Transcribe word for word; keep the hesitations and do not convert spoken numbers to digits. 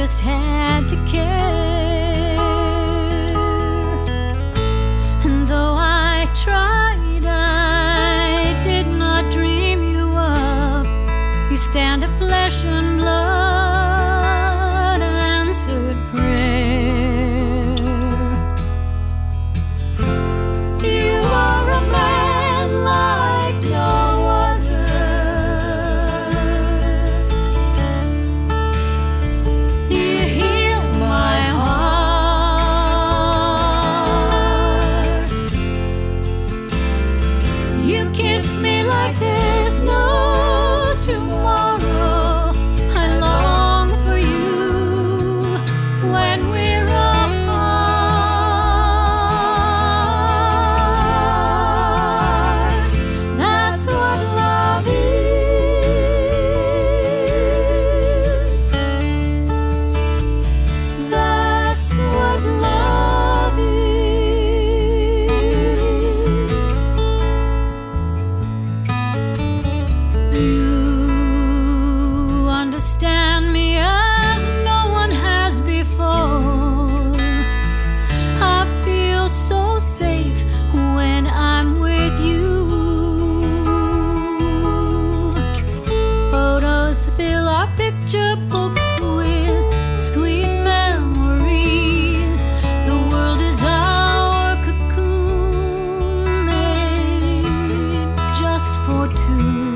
just had to care. And though I tried, I did not dream you up. You stand of flesh and blood, answered prayer. You are a man like no other. You heal my heart. You kiss me like there's no tomorrow. I long for you when we're apart. That's what love is. That's what love is. You understand me as no one has before. I feel so safe when I'm with you. Photos fill our picture books with sweet memories. The world is our cocoon made just for two.